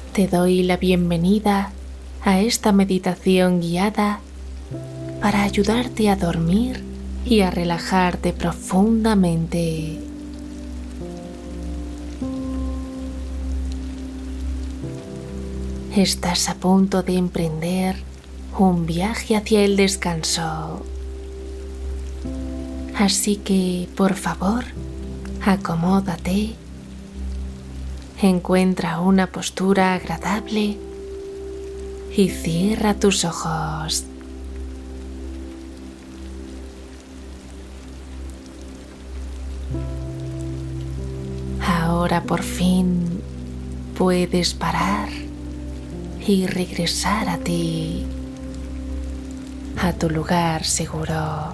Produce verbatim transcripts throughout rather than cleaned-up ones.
Te doy la bienvenida a esta meditación guiada para ayudarte a dormir y a relajarte profundamente. Estás a punto de emprender un viaje hacia el descanso. Así que, por favor, acomódate. Encuentra una postura agradable y cierra tus ojos. Ahora por fin puedes parar y regresar a ti, a tu lugar seguro.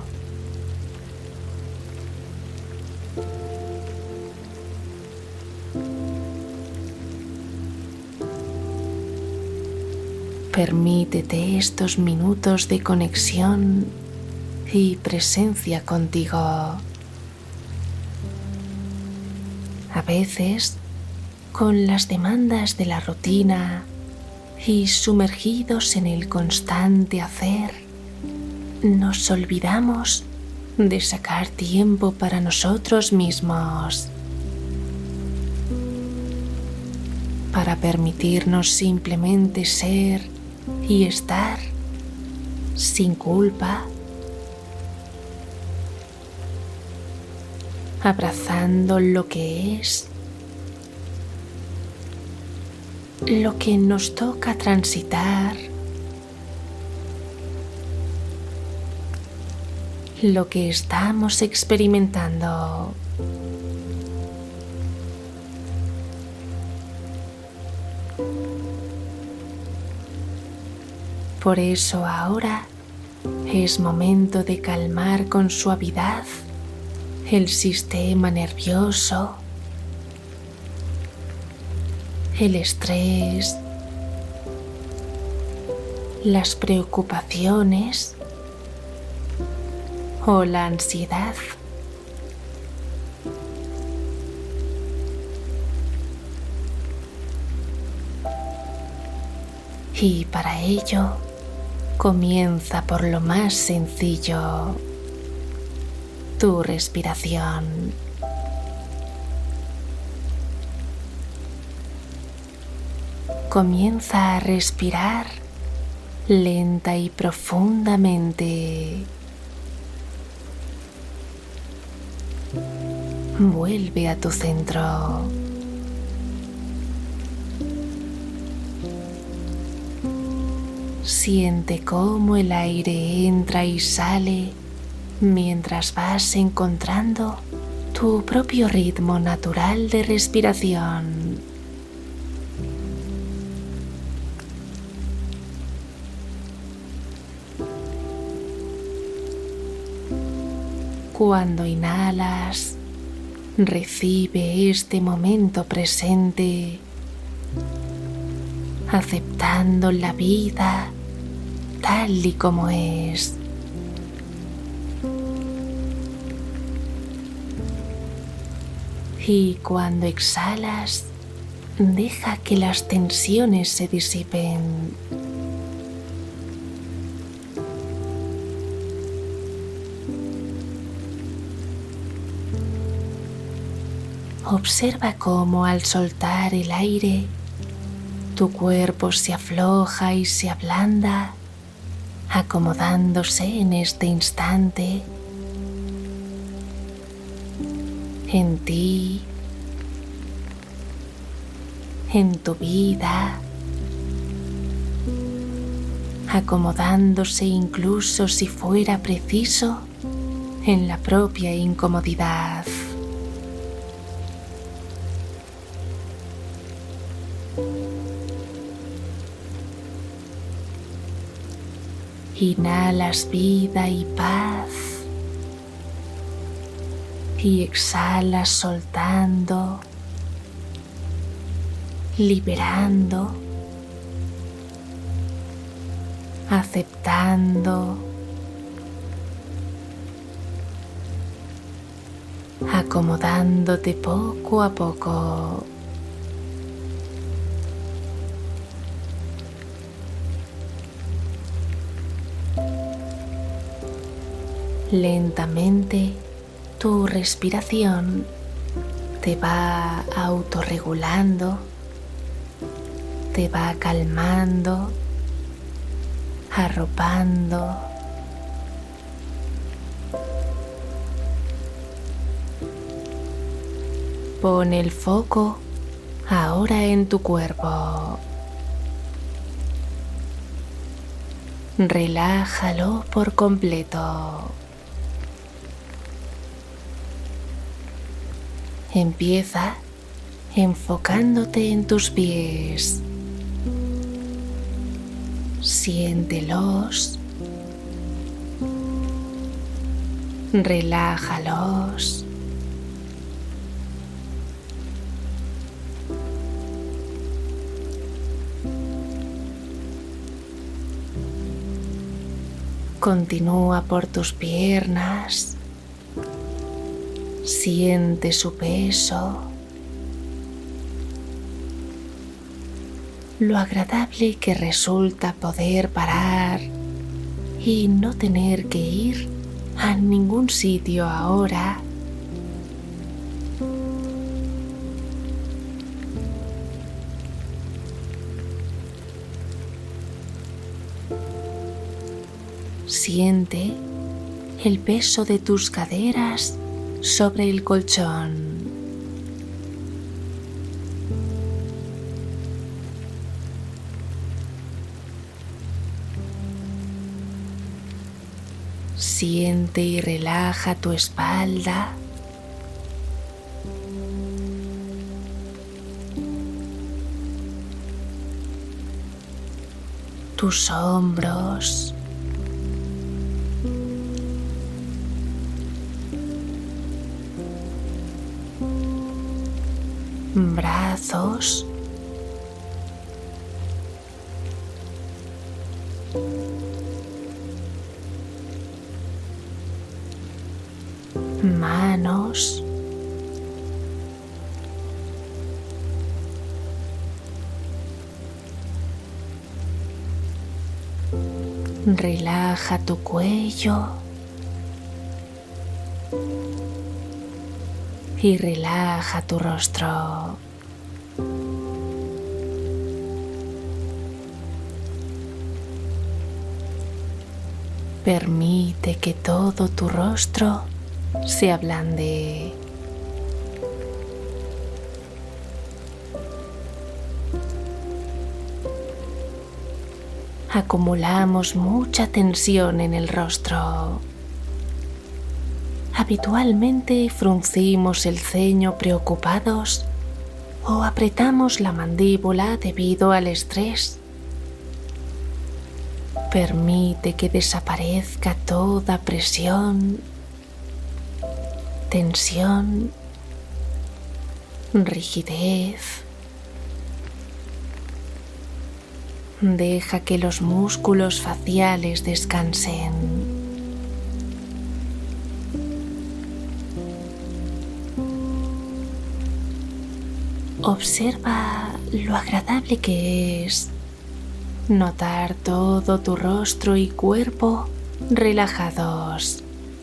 Permítete estos minutos de conexión y presencia contigo. A veces, con las demandas de la rutina y sumergidos en el constante hacer, nos olvidamos de sacar tiempo para nosotros mismos, para permitirnos simplemente ser y estar sin culpa, abrazando lo que es, lo que nos toca transitar, lo que estamos experimentando. Por eso ahora es momento de calmar con suavidad el sistema nervioso, el estrés, las preocupaciones o la ansiedad. Y para ello, comienza por lo más sencillo, tu respiración. Comienza a respirar lenta y profundamente. Vuelve a tu centro. Siente cómo el aire entra y sale mientras vas encontrando tu propio ritmo natural de respiración. Cuando inhalas, recibe este momento presente, aceptando la vida tal y como es. Y cuando exhalas, deja que las tensiones se disipen. Observa cómo al soltar el aire, tu cuerpo se afloja y se ablanda, acomodándose en este instante, en ti, en tu vida, acomodándose incluso si fuera preciso en la propia incomodidad. Inhalas vida y paz y exhalas soltando, liberando, aceptando, acomodándote poco a poco. Lentamente, tu respiración te va autorregulando, te va calmando, arropando. Pon el foco ahora en tu cuerpo. Relájalo por completo. Empieza enfocándote en tus pies. Siéntelos. Relájalos. Continúa por tus piernas. Siente su peso. Lo agradable que resulta poder parar y no tener que ir a ningún sitio ahora. Siente el peso de tus caderas sobre el colchón. Siente y relaja tu espalda. Tus hombros. Brazos. Manos. Relaja tu cuello. Y relaja tu rostro. Permite que todo tu rostro se ablande. Acumulamos mucha tensión en el rostro. Habitualmente fruncimos el ceño preocupados o apretamos la mandíbula debido al estrés. Permite que desaparezca toda presión, tensión, rigidez. Deja que los músculos faciales descansen. Observa lo agradable que es notar todo tu rostro y cuerpo relajados.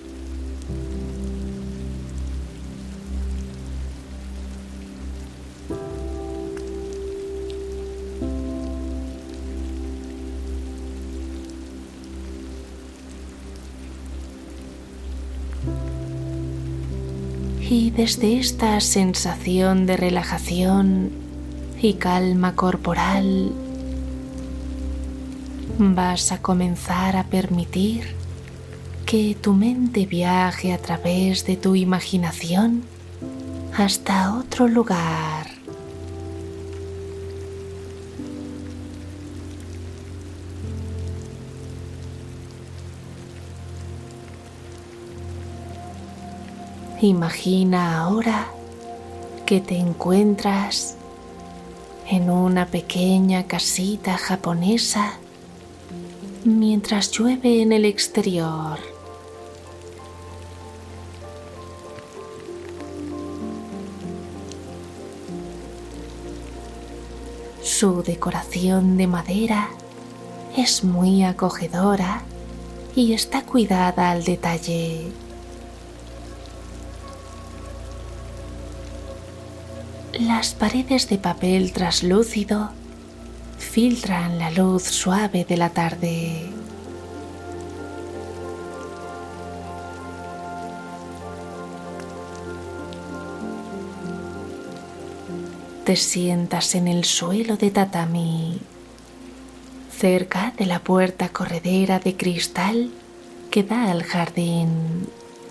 Y desde esta sensación de relajación y calma corporal, vas a comenzar a permitir que tu mente viaje a través de tu imaginación hasta otro lugar. Imagina ahora que te encuentras en una pequeña casita japonesa mientras llueve en el exterior. Su decoración de madera es muy acogedora y está cuidada al detalle. Las paredes de papel traslúcido filtran la luz suave de la tarde. Te sientas en el suelo de tatami, cerca de la puerta corredera de cristal que da al jardín.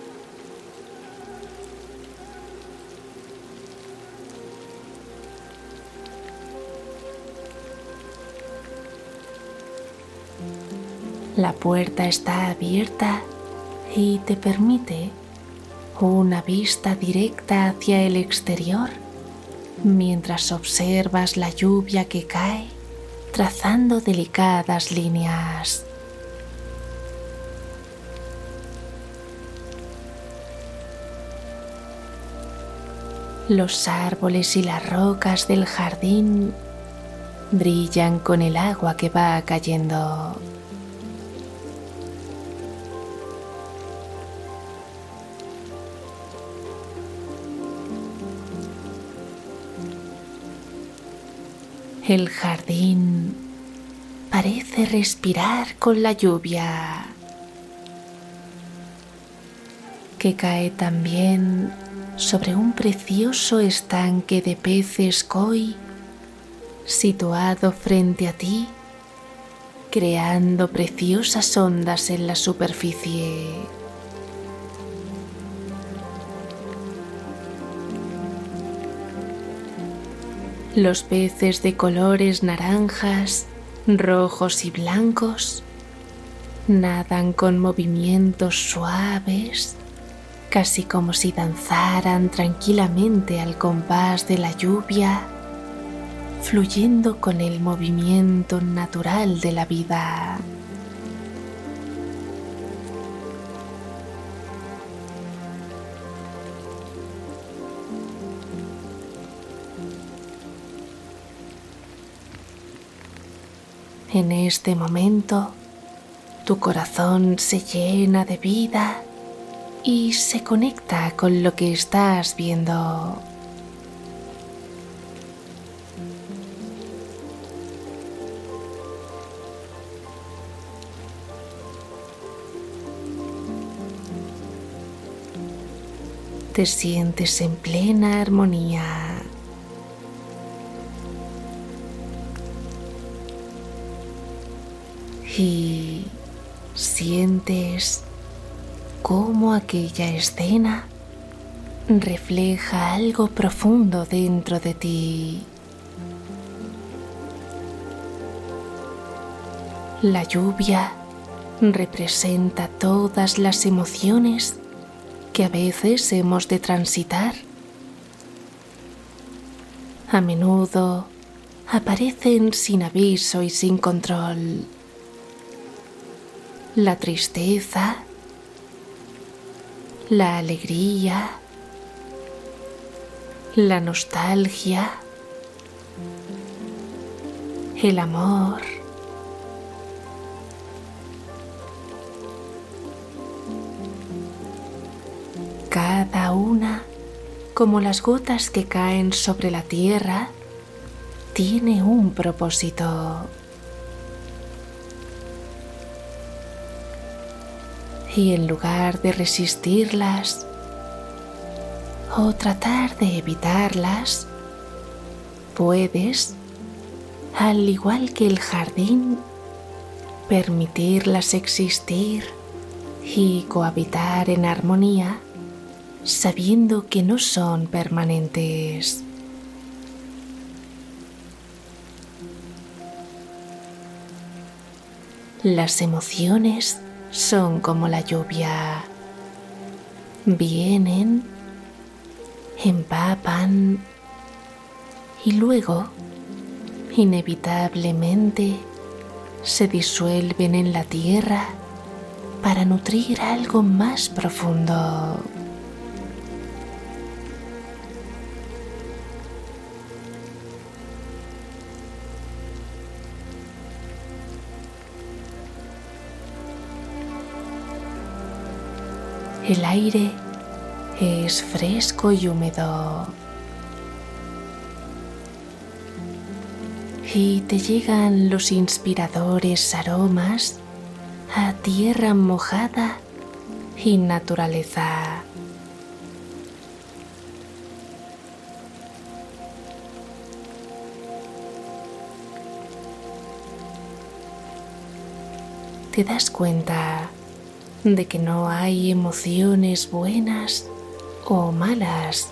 La puerta está abierta y te permite una vista directa hacia el exterior mientras observas la lluvia que cae trazando delicadas líneas. Los árboles y las rocas del jardín brillan con el agua que va cayendo. El jardín parece respirar con la lluvia, que cae también sobre un precioso estanque de peces koi situado frente a ti, creando preciosas ondas en la superficie. Los peces de colores naranjas, rojos y blancos nadan con movimientos suaves, casi como si danzaran tranquilamente al compás de la lluvia, fluyendo con el movimiento natural de la vida. En este momento, tu corazón se llena de vida y se conecta con lo que estás viendo. Te sientes en plena armonía. Y sientes cómo aquella escena refleja algo profundo dentro de ti. La lluvia representa todas las emociones que a veces hemos de transitar. A menudo aparecen sin aviso y sin control. La tristeza, la alegría, la nostalgia, el amor, cada una, como las gotas que caen sobre la tierra, tiene un propósito. Y en lugar de resistirlas o tratar de evitarlas, puedes, al igual que el jardín, permitirlas existir y cohabitar en armonía, sabiendo que no son permanentes. Las emociones son como la lluvia. Vienen, empapan y luego, inevitablemente, se disuelven en la tierra para nutrir algo más profundo. El aire es fresco y húmedo. Y te llegan los inspiradores aromas a tierra mojada y naturaleza. Te das cuenta de que no hay emociones buenas o malas.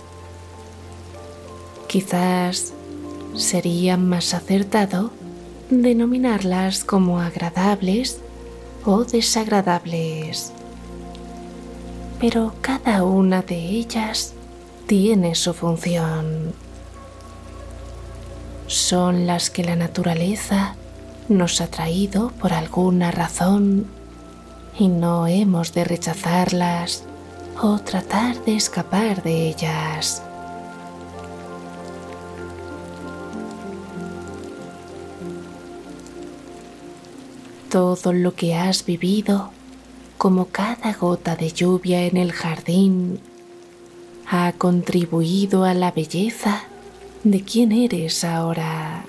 Quizás sería más acertado denominarlas como agradables o desagradables. Pero cada una de ellas tiene su función. Son las que la naturaleza nos ha traído por alguna razón y no hemos de rechazarlas o tratar de escapar de ellas. Todo lo que has vivido, como cada gota de lluvia en el jardín, ha contribuido a la belleza de quien eres ahora.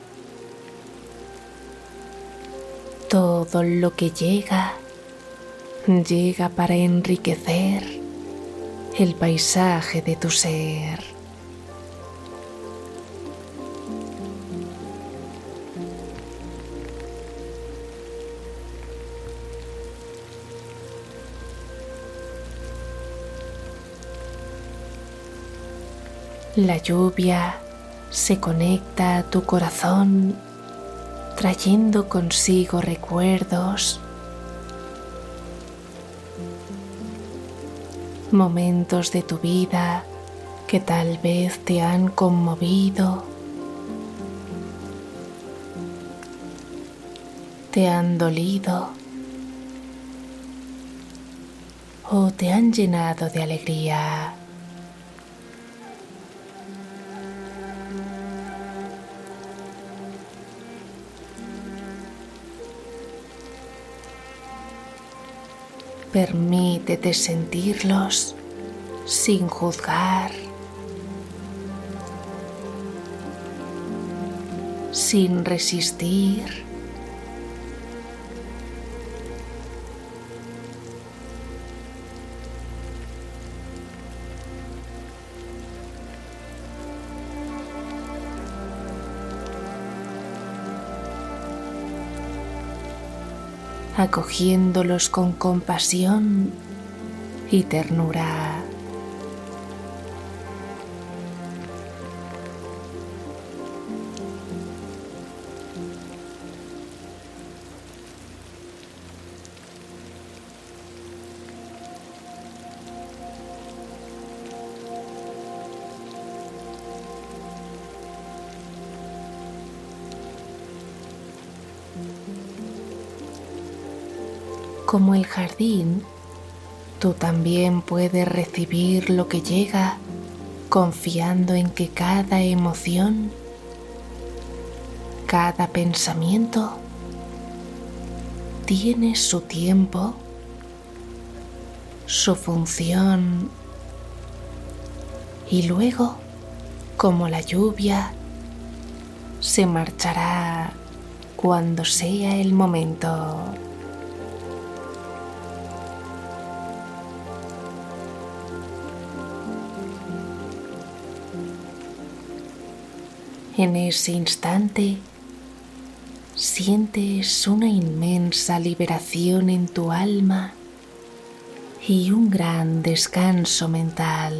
Todo lo que llega, llega para enriquecer el paisaje de tu ser. La lluvia se conecta a tu corazón, trayendo consigo recuerdos, momentos de tu vida que tal vez te han conmovido, te han dolido o te han llenado de alegría. Permítete sentirlos sin juzgar, sin resistir. Acogiéndolos con compasión y ternura. Como el jardín, tú también puedes recibir lo que llega confiando en que cada emoción, cada pensamiento tiene su tiempo, su función y luego, como la lluvia, se marchará cuando sea el momento. En ese instante, sientes una inmensa liberación en tu alma y un gran descanso mental.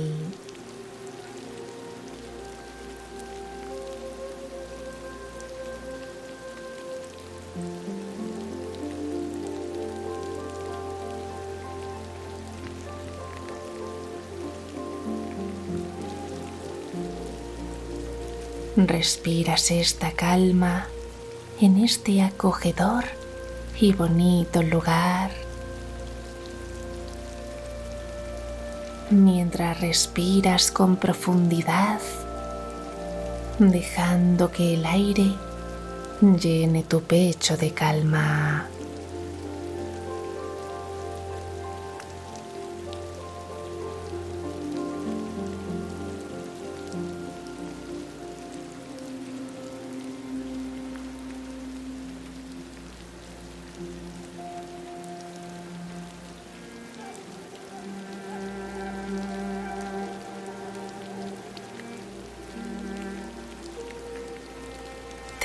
Respiras esta calma en este acogedor y bonito lugar. Mientras respiras con profundidad, dejando que el aire llene tu pecho de calma.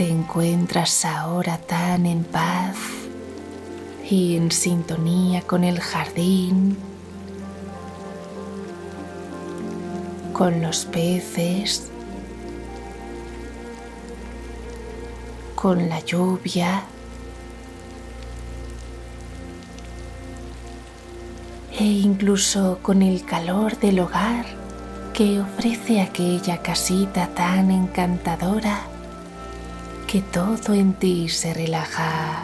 Te encuentras ahora tan en paz y en sintonía con el jardín, con los peces, con la lluvia e incluso con el calor del hogar que ofrece aquella casita tan encantadora que todo en ti se relaja.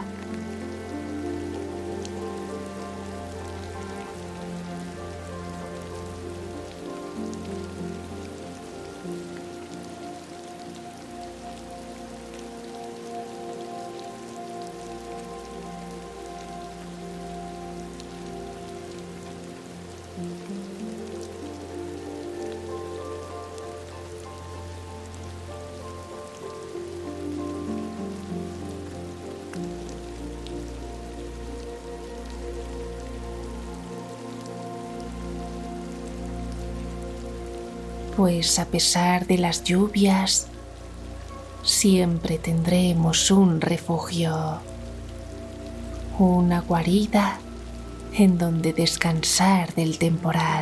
Pues a pesar de las lluvias, siempre tendremos un refugio, una guarida en donde descansar del temporal.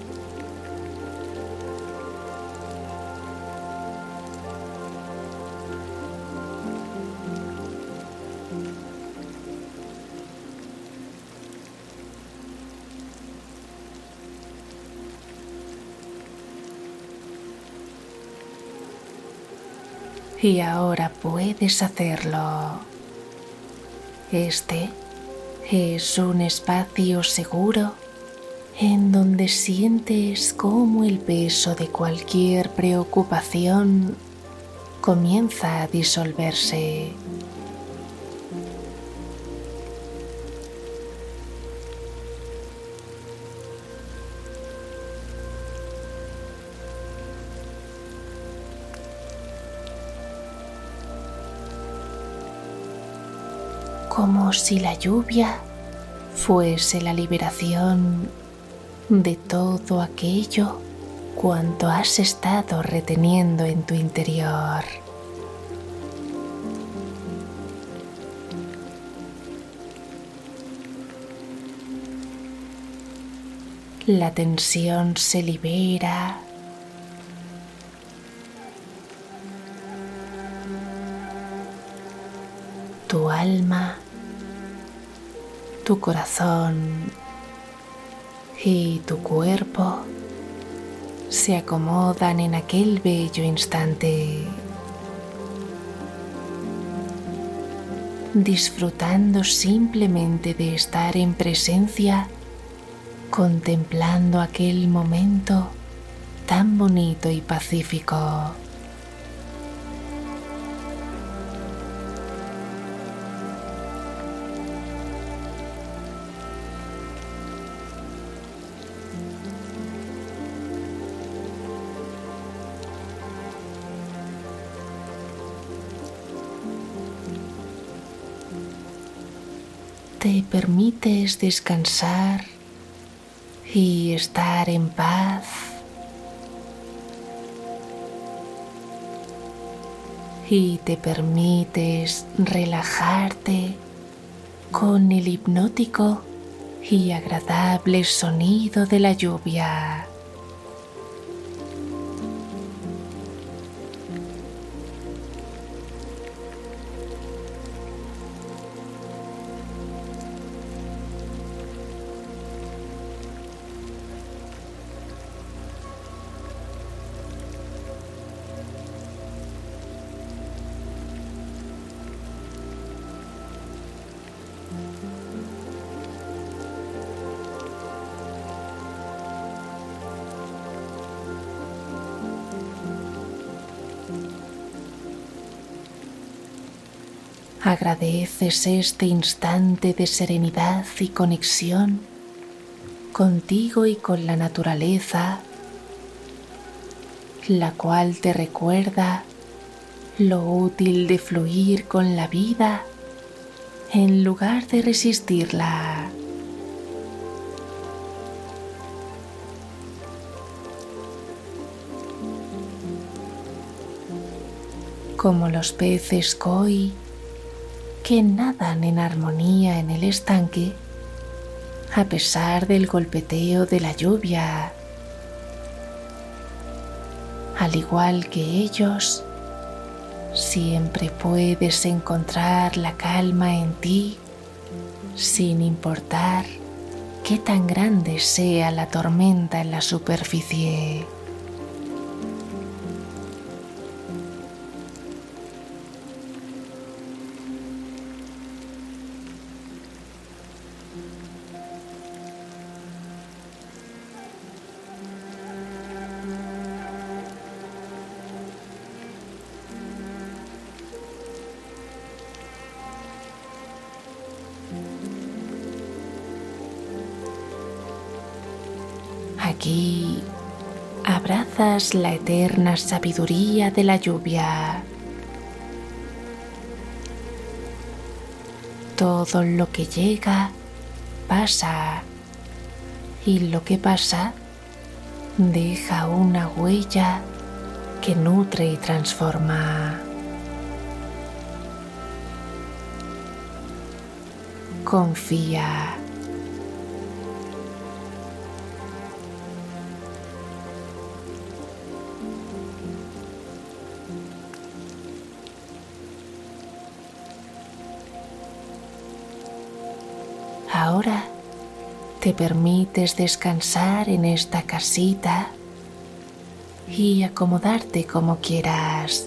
Y ahora puedes hacerlo. Este es un espacio seguro en donde sientes cómo el peso de cualquier preocupación comienza a disolverse. Como si la lluvia fuese la liberación de todo aquello cuanto has estado reteniendo en tu interior. La tensión se libera. Tu alma, tu corazón y tu cuerpo se acomodan en aquel bello instante, disfrutando simplemente de estar en presencia, contemplando aquel momento tan bonito y pacífico. Te permites descansar y estar en paz, y te permites relajarte con el hipnótico y agradable sonido de la lluvia. Agradeces este instante de serenidad y conexión contigo y con la naturaleza, la cual te recuerda lo útil de fluir con la vida en lugar de resistirla. como los peces koi que nadan en armonía en el estanque a pesar del golpeteo de la lluvia. Al igual que ellos, siempre puedes encontrar la calma en ti sin importar qué tan grande sea la tormenta en la superficie. Aquí abrazas la eterna sabiduría de la lluvia. Todo lo que llega pasa, y lo que pasa deja una huella que nutre y transforma. Confía. Ahora te permites descansar en esta casita y acomodarte como quieras.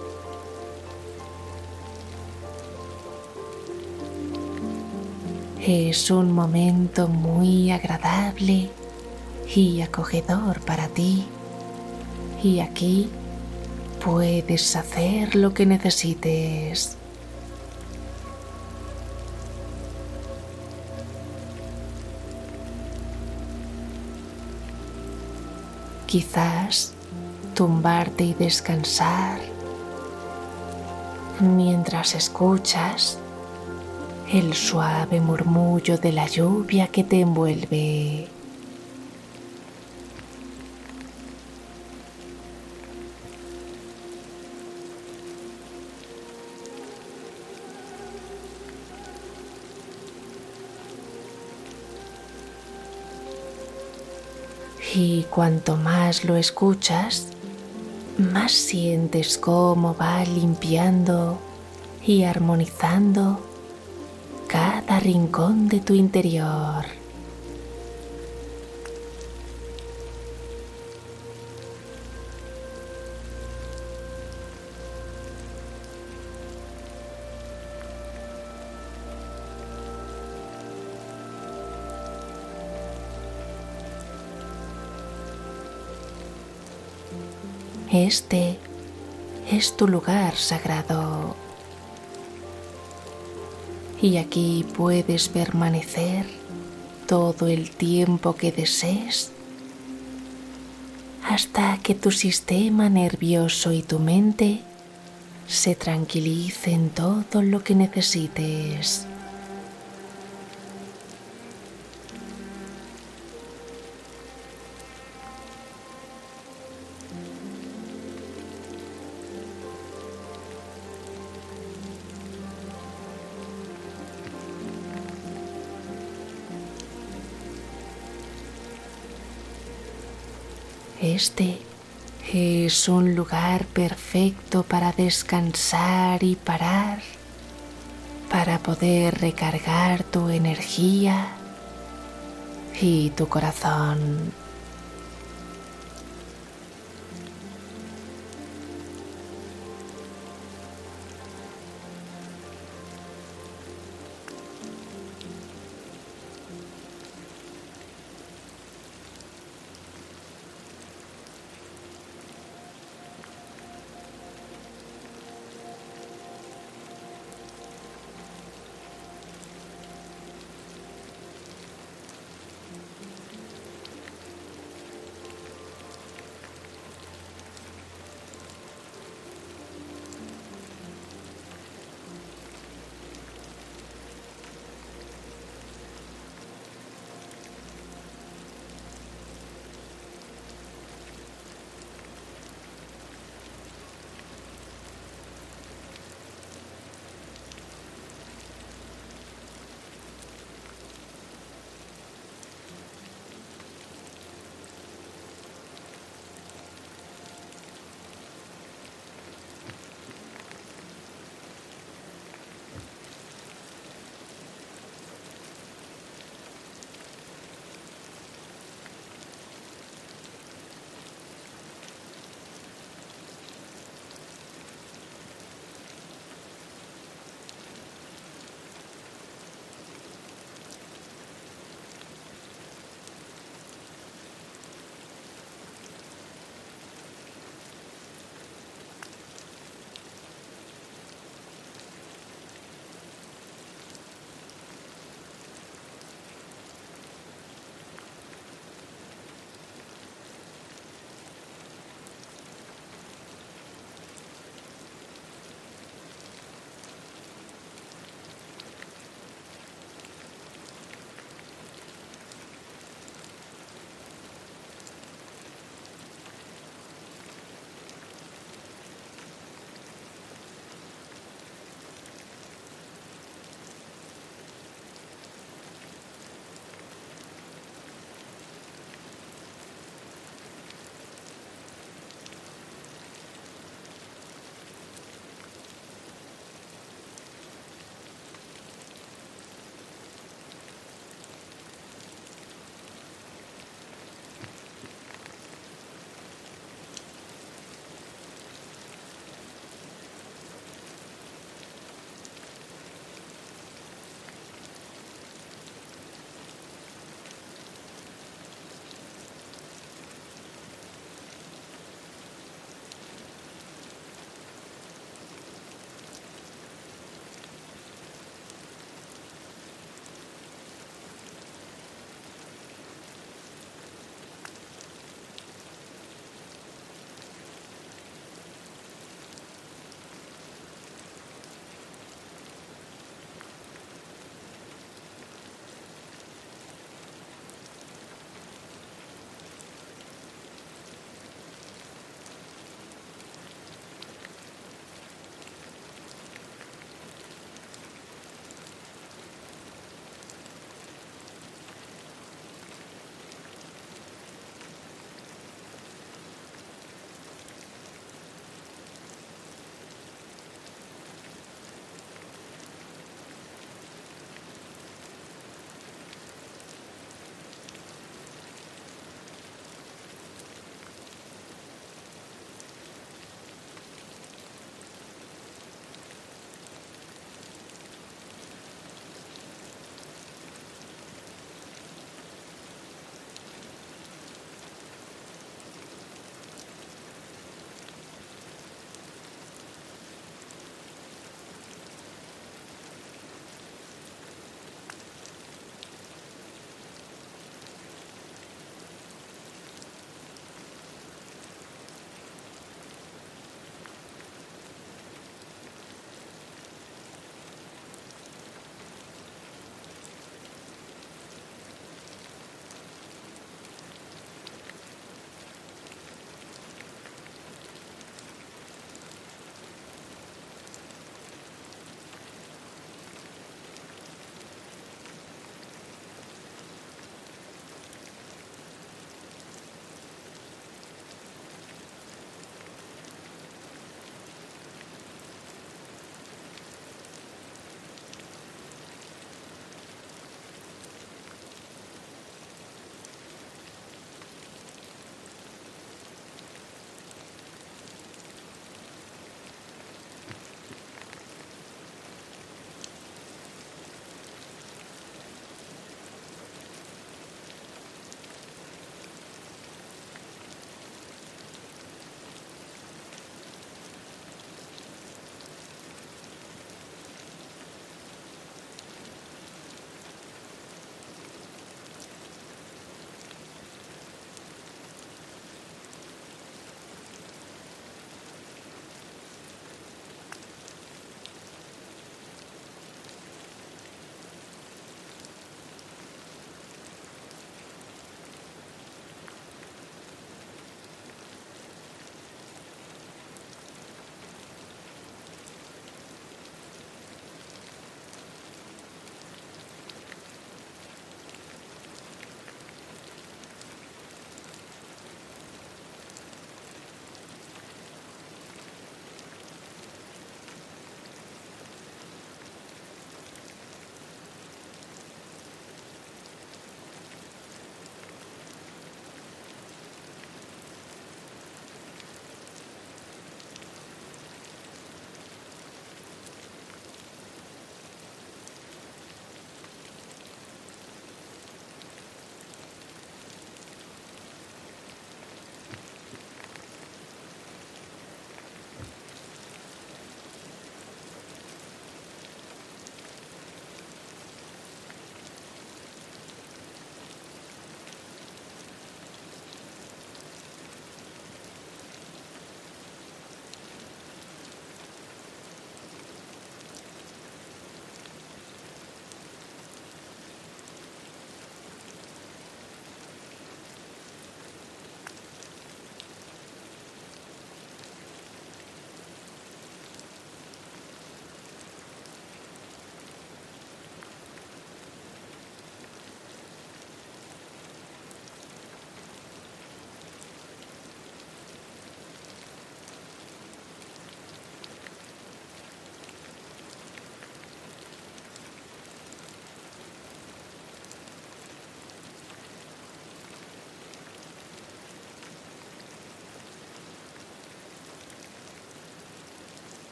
Es un momento muy agradable y acogedor para ti, y aquí puedes hacer lo que necesites. Quizás tumbarte y descansar mientras escuchas el suave murmullo de la lluvia que te envuelve. Y cuanto más lo escuchas, más sientes cómo va limpiando y armonizando cada rincón de tu interior. Este es tu lugar sagrado, y aquí puedes permanecer todo el tiempo que desees hasta que tu sistema nervioso y tu mente se tranquilicen todo lo que necesites. Este es un lugar perfecto para descansar y parar, para poder recargar tu energía y tu corazón.